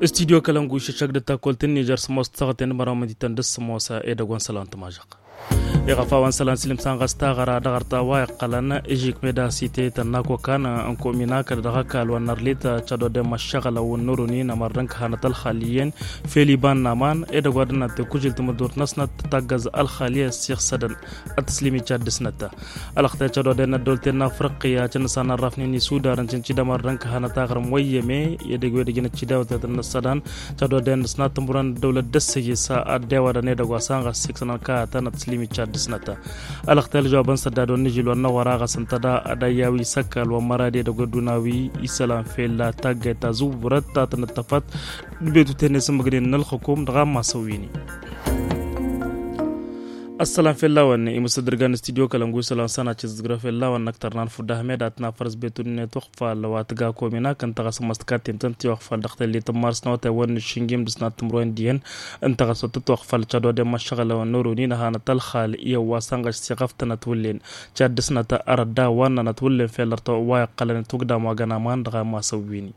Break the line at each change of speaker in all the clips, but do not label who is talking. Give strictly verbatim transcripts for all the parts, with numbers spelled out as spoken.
استديو كلامكو ششك دتا كولتن نيجر سموس تغتن برامج تندس موسى ايدا غون سلام تماجق يغفا وان سلام سلم سانغستا غرا دغرتا واي قلنا ايجيك ميدا سيتي تناكو كان انكو ميناك دغكال ونرليتا تشادو دم الشغل ونوروني نمرنك هانت الخاليين في ليبان نامان ايدا غودنا تكوجل تمدور نسنت تاغز الخاليه الشيخ سدن التسليمي تشاد سنتا الاختا تشادو دن دولتنا افريقيا تنسان رافني سودان تنشي دمرنك هانتا غرم ويمي يدغ ودغنا تشداو تن سدان تشادو دن سنات تمبران دوله دسي سا ادوا دن دغوا سانغ سيكسن كا تن تسليمي تشاد سنتا الاختل جوابن سدادو نجيل ونوراغا سنتدا اداياوي سكال ومرادي دغدوناوي اسلام فيلا تاغتا زوبرت تنتفت بيتو تنس مغرين الحكوم دغا مسويني السلام في الله وان يمسدرغان استوديو كلامغو سلام سنه تشزغرا في الله وان نكترنان فد احمد اتنا فرز بيتون توخفا لواتغا كومينا كنت غس مستكات تنت يوخفا دخت اللي تمارس نوت ون شينجيم دسنا تمرون دين انت غس توخفا تشادو دم مشغله ونوروني نهان تلخال يا واسانغ سيغفتنا تولين تشاد دسنا اردا وان نتولين في لرتو واي قلن توغدا ما غنا مان دغا ما سويني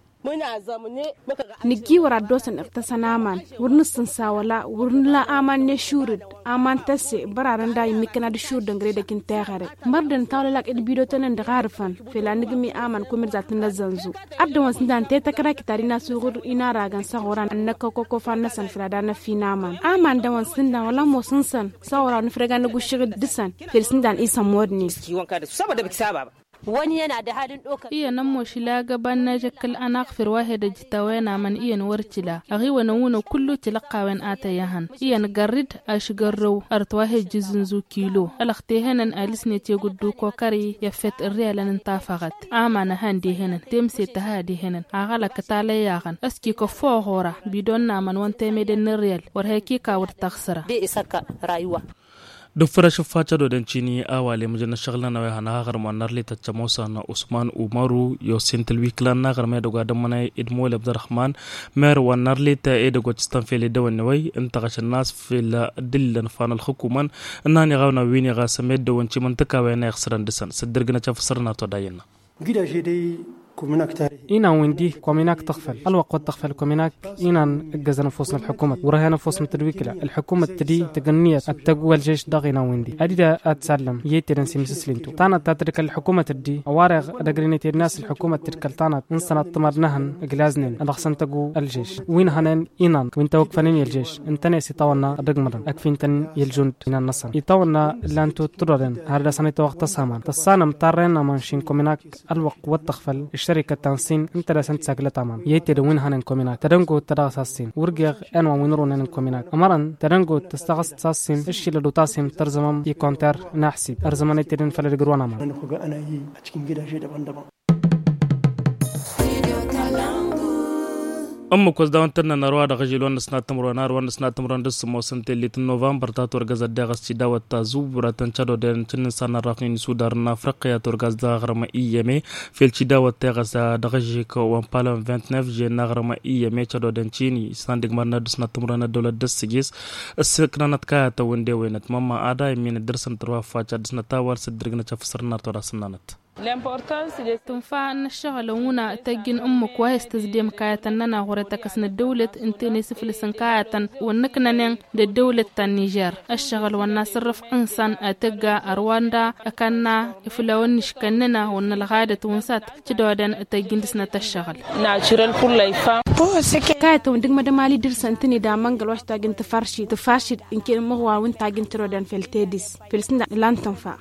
nigi wara dosan iftasana man wurnu sun sawala wurnu la aman ne shurud aman tasse bararan da yimikana da shur dangare da kin tagare mardan tawla lak bido tanan da garfan fela nigmi aman ko mirza tan zanzu adda wasin dan te takara kitari na sugur ina ragan sahoran annaka koko fanna san fela da na fina man aman da wasin dan wala mo sun san sawara nu frega na gushir disan fel sin dan isa modni
wanka da saboda biki saba ba wani yana da halin doka
iya nan mo shila gaban na jakal anak fir wahida jitawena man iyan warcila agi wana wuna kullu tilaqawen atayahan iyan garid ashgarro artwahe jizunzu kilo alakhte hanan alisne te guddu ko kari ya fet riyalan tafagat amana handi hanan temse tahadi hanan agala katale yagan aski ko fohora bidon na man wonte meden riyal war heki ka war takhsara
de isaka rayuwa
دفرش فاتشادو دنشيني أولي مجنة شغلنا ويهانا غير منارلي تتشموسا نا عثمان أمارو يوسين تلويكلان غير ما يدوغا دمنا إدمول عبد الرحمن مير ونارلي تا إدوغا تستان في لدوان نوي انتغش الناس في الدل فان الحكومان اناني غاونا ويني غا سميد دوان چي منطقة وينا يخسران دسان سدرغنا چافسرنا تو داينا
جدا جدي
إنا ويندي كوميناك تغفل الوقت تغفل كوميناك إنا الجزء نفوسنا الحكومة ورهنا نفوسنا تدويكلا الحكومة تدي تجنية التقوى الجيش ضاغينا ويندي أديدا أتسلم يترنسي مسسلينتو تانا تترك الحكومة تدي أوارغ دقرينة الناس الحكومة تركل تانا نصنا تمرنهن جلازنين الأخسن تقو الجيش وين هنن إنا وين توقفنين الجيش انت ناسي طولنا الرقمرن أكفين تن يلجند من النصر يطولنا لانتو ترورن هذا سنة وقت سامان تصانم تارينا مانشين كوميناك الوقت والتغفل شركة تنسين انت رسنت ساقلة تمام يتر وين هنن كوميناك ترنجو تراغ ساسين ورجع أنو وينرون هنن كوميناك أمرن ترنجو تستغس ساسين إيش اللي دوتاسين ترزمم يكونتر نحسب أرزماني ترين فلرجرونا ما
أنا خوجا أنا هي أتكين جدا جدا بندبا
أما كوز داون تنا نروى دغجلون نسنا تمرون نروى نسنا تمرون دس موسم تلي نوفمبر تاتور غزا دغس تي داوت تازوب راتن تشادو دن تن سان رافني سودارن افريقيا تور غاز دغرم ايامي فيل تي داوت تغس دغجي كو وان بالون تسعة وعشرين جي نغرم ايامي تشادو دن تشيني سان دغمرنا دسنا تمرون دوله دس جيس السكنات كا تو وندي وينت ماما ادا من درسن تروا فاچا دسنا تاور سدرغنا تفسرنا تورا سنانت
تنفع أن الشغل هنا تجن أمك وهي استزديم كايتنا غورتك سن الدولة انتني سفل سنكايتا ونكنا الدولة النيجر الشغل والناس رف إنسان أتجا أرواندا أكنا إفلونش كننا ون الغادة ونسات تدودن تجن دسنا الشغل
ناتشورال فور لايفا
كايتا وندق مدامالي درس انتني دا منقل واش تاجن تفرشي تفرشي إنكي مغوا وين تاجن ترودن في التيديس في السنة لان تنفع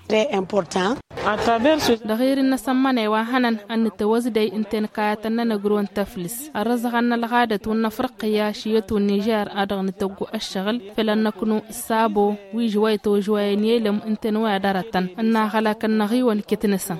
غير الناس ماني وهنن أن التوازدي انتن كايتنا نجرون تفلس الرزقنا الغادة والنفرقية شيوت النيجر أدغن توقو الشغل فلن نكونوا سابو ويجويت وجوين يلم انتن وادرتن أننا غلاك النغي والكتنسا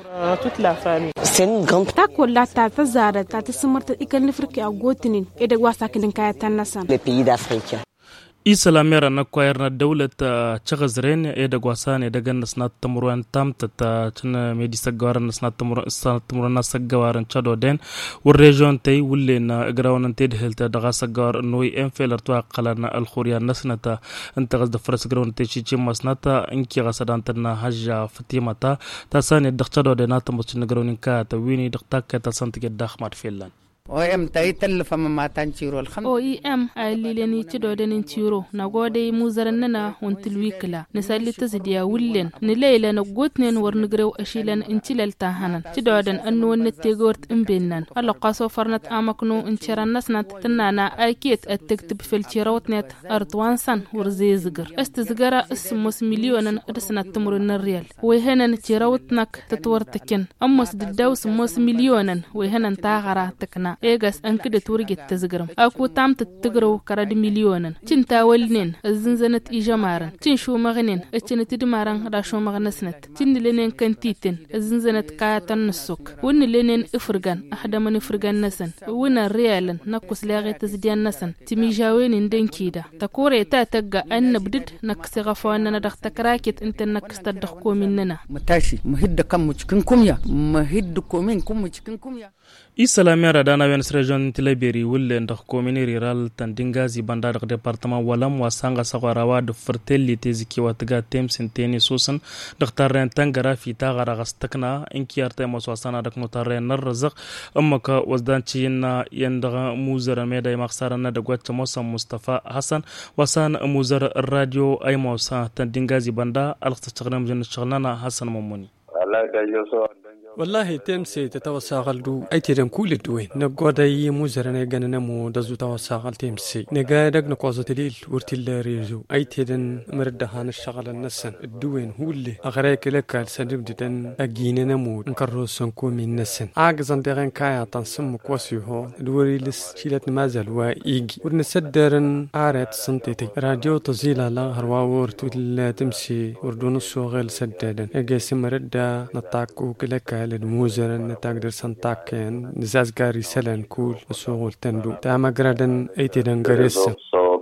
تاكو لا تاتزارة تاتسمرت إيكال نفرقي أو غوتنين إذا واساكن كايتنا سن
إسلاميرا نكويرنا دولة تشغزرين إيدا غواسان إيدا غن نسنات تمروان تام تتا تنا ميدي سجوارن نسنات تمروان سجوارن تشادو دين والريجون تي ولينا إجراون تيدهل تدغا سجوار نوي إنفيلر توا قلنا الخوريا نسنتا أنت غز دفرس جراون تيشي تشيم سنتا إنكي غسدان تنا هجا فتيمة تا تاساني دختشادو دينات مستن جراون كات ويني دختاك تاسانتك الدخمات فيلان
o em tay tallafa ma matan ciro alhamdulillah
o i am alileni ci do den ciro na gode mu zaran nana wontil wikla ne salli tazdiya wullen ne leila na gotnen warn grew ashilan incilal ta hanan ci do den annu wonne tegort imbennan alla qaso farnat amakno inchiran nasnat tanana akiet at-taktib fil chirawtnet artwansan wurzizgar astizgara ismus milyonan adsanat tumrun riyal وهنا تيروتنك تتورتكن أمس دلدوس موس مليونا وهنا تاغرا تكنا إيجاس أنكد تورجي تزجرم أكو تام تتجرو كراد مليونا تنتا ولنين الزنزنة إجمارا تنشو مغنين اتن تدمارا راشو مغنسنت تن لنين كنتيتن الزنزنة كاتن نسوك ون لنين إفرغان أحد من إفرغان نسن ون الريالا نقص لاغي تزديان نسن تميجاوين دين كيدا تكوري تاتقا أن بدد نكسي غفوانا ندختك راكت انت نكس تدخكو مننا
متاشي مهد كم cikin kumya mahiddu komin kuma cikin kumya
Islamiya da dana Wens region Tilaberi wulle ndak komini rural tandingazi banda dak departement walam wasanga sagarawa de fertilité ziki watga tem senteni sosan dak tarren tangara fi tagara gastakna inki arte moswasana dak notarren narzaq amma ka wasdanci na yanda muzara meda maksarana da gwacce mosa Mustafa Hassan wasan muzara radio ay mosa tandingazi banda alxtaqnam jin shaghlana Hassan Momoni
والله تمسي تتوساغل دو اي تيرن كل دوين نقود اي موزرنا غننا مو دزو توساغل تمسي نقادق نقوزو تليل ورتل ريزو اي تيرن مردهان الشغل النسن الدوين هو اللي اغريك لك السدب ددن اجيننا مو نكرو سنكو من نسن عاقزن دغن كايا تنسم كواسيو هو دوري لس شيلت مازال وايجي ورنسدرن ارت سنتيتي راديو تزيلا لا هروا ورتل تمسي وردون الشغل سددن اجي مردا نطاكو كلك الموزر أن تقدر سنتاكين نزاز قاري سلن كول وسوغل تندو تاما قردن ايتي دنقريسا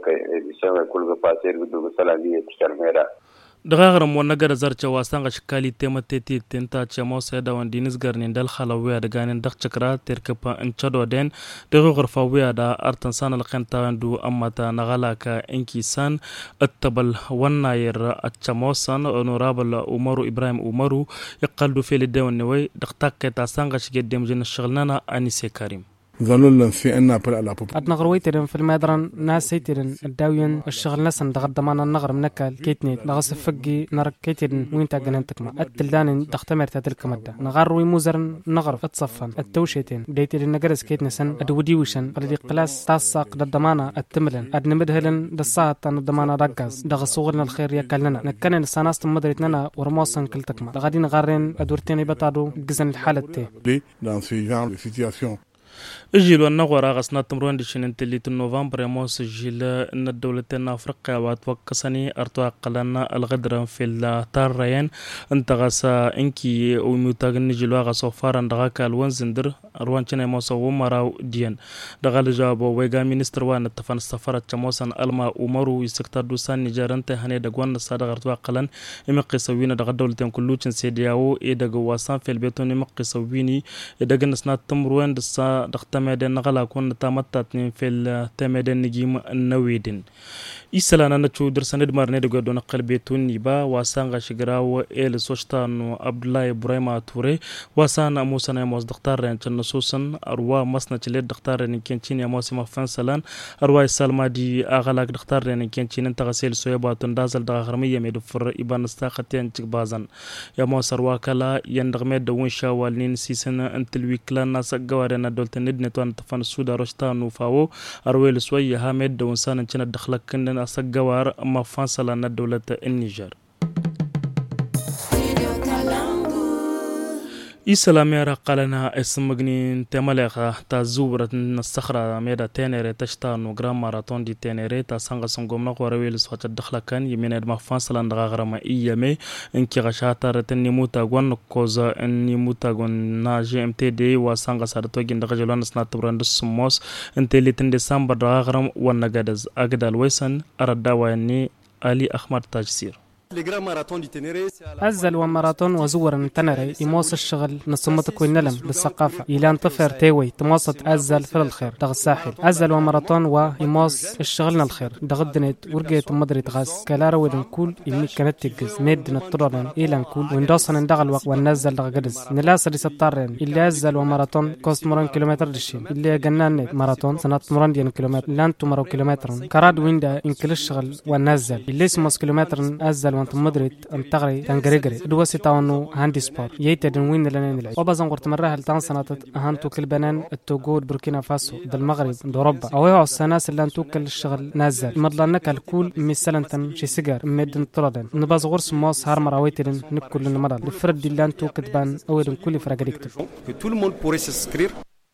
dagagram wonna gara zarcha wasanga shikali tema teti tenta chamo seda wan dinis garnin dal khalawiya da ganin dak chakra terkapa anchado den dagar fawiya da artan sanal qanta ndu amata nagalaka inkisan attabal wanna yar achamo san honorable Umaru Ibrahim Umaru yaqaldu fil dewan way dak taketa sanga shigedem jin shaghlana Anise Karim
ظلوا في أن أبل على بوب.
أتنقر ويترن في المدرن ناس يترن الداوين الشغل نسن دغد معنا النغر منكال كيتني نغص فقي نرك كيترن وين تاجنن تكما التلدان تختمر تلك مدة نغار ويموزرن نغر اتصفن التوشيتين بديترن نجرس كيتني سن أدودي وشن بدي قلاس تاسق ضدمانا التملن أدن مدهلن دصات عن ضدمانا رجاز دغ صغرنا الخير يكلنا نكنن السناس مدرتنا ورماصن كل تكما غادي نغارين أدورتين يبتادو جزن الحالة تي.
Dans ce genre de situation.
اجيل والنغورا غسنا تمرون دشين تليت نوفمبر يموس جيل ان الدولتين افريقيا واتوكسني ارتوا قلنا الغدر في التارين انت غسا انكي ومتاغن جيلوا غسو فارن دغاك الونزندر روان تشنا موسو ومراو ديان دغال جواب ويغا مينستر وان التفن السفاره تشموسن الما عمرو يسكتر دوسان نيجرنت هني دغوان صادق ارتوا قلن يمقسوين دغ دولتين كلوچن سيدياو اي دغ واسان في البيتون يمقسويني دغن سنا تمرون دسا دختمدن نغلا كون تامتاتني في التمدن نجيم النويدن إسلانا نتشو درسند مرني دغ دون قلبيتون نيبا واسانغا شغراو ال سوشتان عبد الله ابراهيم توري واسانا موسى نموس دختار رنچن نسوسن اروا مسنا تشلي دختار نكنچين يموس مفنسلان اروا سلمى دي اغلاق دختار نكنچين تغسل سويباتون دازل دغرميه مدفر ابان استاقتين بازن يموس اروا كلا يندغمد دون شاوالين سيسن انتلوي كلان ناس غوارنا دولت ندنتون تفن سودا روشتان فاو ارويل سوي حامد دون سان چن دخلكن أسجوار مفصل عن دولة النيجر. إسلامي رقلنا اسم مجنين تملقة تزورة الصخرة ميدا تينيري تشتان وغرام ماراثون دي تينيري تسانغ سنغومنا ورويل سوات الدخلة كان يمين المفصل عن غرام إيامي إنكي غشاتا رتني موتاغون كوزا إني موتاغون ناجي إم تي دي وسانغ سارتوغين دغجلوان سناتبران دسموس إنتي لتن ديسمبر غرام ونغادز أغدال ويسن أرداواني علي أحمد تاجسير.
أزل وماراثون وزور تنري يموس الشغل نصمتك والنلم للثقافة إلى انطفر تيوي تموسط أزل في الخير دغ الساحل أزل وماراثون ويموس الشغلنا الخير دغدنت ورقيت مدري تغاس كلارا ودن كول إمي كانت تجز ميدنا الطررن إلى نكول وندوسن ندغ الوقت وننزل دغ قدس نلاس اللي ستطرن إلا أزل وماراثون كوست مران كيلومتر دشين إلا جنان ماراثون سنة مران ديان كيلومتر لان تمرو كيلومتر كراد ويندا إن كل الشغل وننزل اللي اسمه كيلومتر أزل وانت مدريت انتغري تنغريغري دوسي تاونو هاندي سبور ييتدن وين لنا نلعب وبازن قرت مرة هل تان سنة هانتو كل بنان التوغود بوركينا فاسو د المغرب د اوروبا او هو السناس اللي انتو كل الشغل نازل مدلنك الكول مثلا شي سيجار ميدن طردن نباز غرس موس هار مراويتن نكل المرة الفرد اللي انتو كتبان اول كل فرقريكتو
tout le monde pourrait s'inscrire.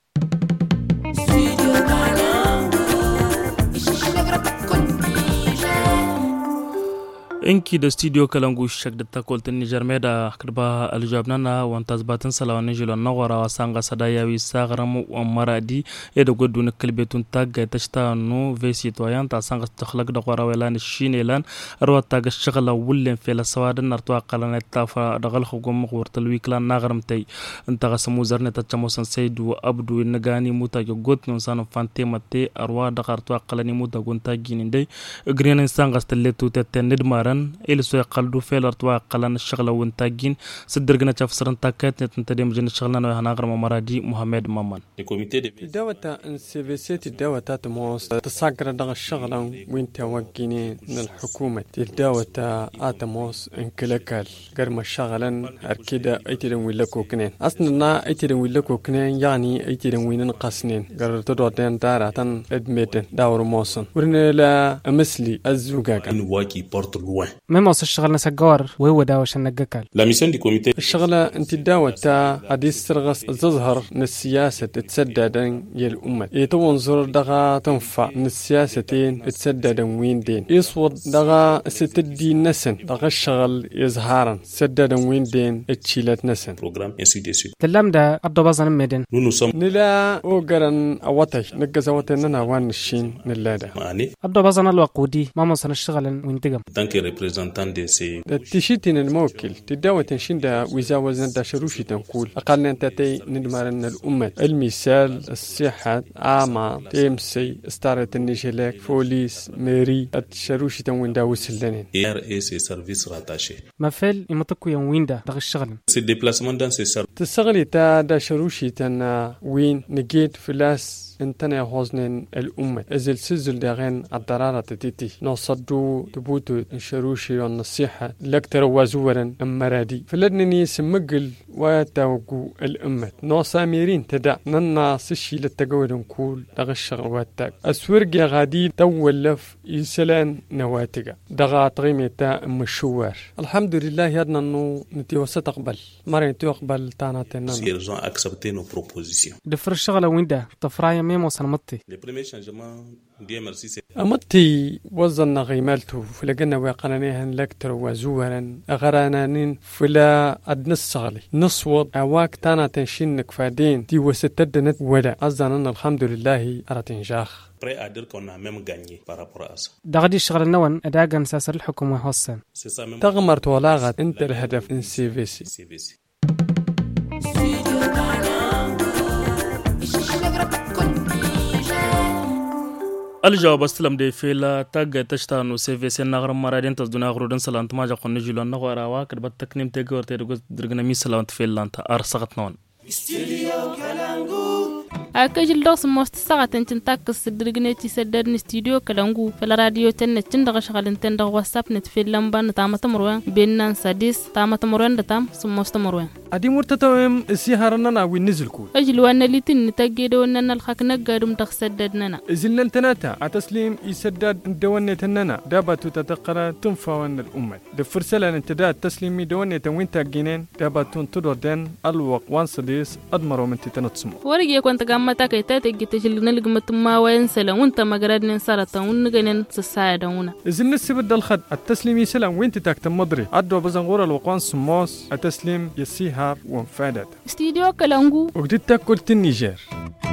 إنكي دا ستوديو كلامو شك دتا قلت النيجر ميدا كربا الجوابنا وانتزباتن سلا ونجلو النغورا وسانغا سدايا ويساغرم ومرادي يدو قدو نكلبيتون تاق تشتا نو في سيتويان تا سانغا تخلق دغورا ويلان الشينيلان روا تاق الشغل ولين في لسوادن نرتوا قلنا التافا دغل خقوم غورت الويكلان ناغرمتي انتغا سموزرنة تجموسن سيدو أبدو النغاني موتا يقوت نونسان فانتي متي أروا دغارتوا قلني موتا قنتا جينين دي اقرين سانغا ستلتو تتن ندمارن إلى سوى قلدو فيلر توا قلنا الشغل وانتاجين صدرنا تفسرن تاكات نتندم جن شغلنا وهنا غرم مرادي محمد مامان.
الدعوة إن سي في سي الدعوة تاتموس تساقر دغ الشغل وين توجيني من الحكومة الدعوة آتموس إن كلكال قرم الشغلا أكيد أيتين ويلكو كنين أصلنا أيتين ويلكو كنين يعني أيتين وين قاسنين قرر تدودين دارة أدمتن داور موسن ورنا لا مثلي الزوجاج
نواكي بورت لوين
مموس الشغل نسجار وهو داوش النجكال
لا ميسيون دي كوميتي
الشغلة انت الدعوة تا حديث ترغس تظهر من السياسة تتسدد يا الأمة يتونظر دغا تنفع من السياستين تتسدد وين دين يصوت دغا ستدي نسن دغا الشغل يظهرن سدد وين دين اتشيلت نسن
بروجرام انسي دي سي
تلام دا أبدو بازن ميدن
نو نسم
نلا اوغران اواتي نجز اواتي ننا وان الشين نلادا
معني
أبدو بازن الوقودي ما مصن الشغل وين تقم
تانكي ريبريزنتان دي سي
تشيتين الموكل تداوة تنشين دا ويزاوزن دا شروشي تنقول أقلنا أنت تي ندمارن الأمة المثال الصحة عامة تيمسي استارة النجلاك فوليس ميري الشروشي تنوين دا وسلنين
ار اي سي سيرفيس راتاشي
ما فيل يمتكو يوم وين دا دغ الشغل
سي ديبلاسمون دان سي سير
تسغلي تا دا شروشي تن وين نجيت فلاس انتنا هوزنين الأمة إذا سجل داغين الضرارة تتيتي نصدو تبوتو الشروشي والنصيحة لكتر وزورا أمرادي فلدنني سمقل وتوقو الأمة نوصاميرين تدع ننا سشي للتقوير نقول دغ الشغل واتاك أسورقيا غادي تولف يسلان نواتقا دغا طغيمي تا مشوار الحمد لله يدنا نو نتي وستقبل مرين تقبل تانا تننا
سيرجان أكسبتي نو بروبوزيسيون
دفر الشغل وين دا تفرايا ميمو سنمتي
لي بريمير شانجمون دي ميرسي سي
أمتي وزن غيمالتو فلقنا وقنانيهن لكتر وزورا أغرانانين فلا أدنى الصغلي نصوت أواك تانا تنشينك فادين دي وستدنت ولا أزانا الحمد لله أرتنجاخ
prêt à dire qu'on a même gagné par rapport à ça.
دغدي الشغل النون أداغن ساسر الحكومة حسن
تغمرت ولاغت انت الهدف ان سي في سي
الجواب استلم دي فيلا تاج تشتانو سيفيس النغر مرادين تصدنا غرودن سلانت ما جاكون نجيلون نغورا واكد بتكنيم تيغور تيغو درغنا مي سلانت فيلا انت ارسغت نون
أكجل دوس موست ساعة تنتاكس درجنتي سدرن استوديو كلامو في الراديو تن تندغ شغل تندغ واتساب نتفيلم بان تامة مروان بيننا سادس تامة مروان دتام سموست مروان
أدي مرتتوهم السيهارنا ونزل كول
أجل وانا لتن نتجدو أننا الحق نقدم تخسددنا
إذن تناتا عتسليم يسدد دوانة تننا دابت تتقرا تنفون الأمة دفرسلا انتداد تسليمي دوانة وين تاجينين دابت تنتظرن الوق وانسديس أدمروا من تتنتصمو
ورجع كنت متى كيتات جتشل نلقى متما وين سلام وانت ما قررت ننسرت ونجنن تساعد ونا
إذا النسبة الخد التسليم سلام وانت تاكت مدري عدوا بزنغور الوقان سماس التسليم يسيها وانفادت
استديو كلامو
وقدت تاكل النيجر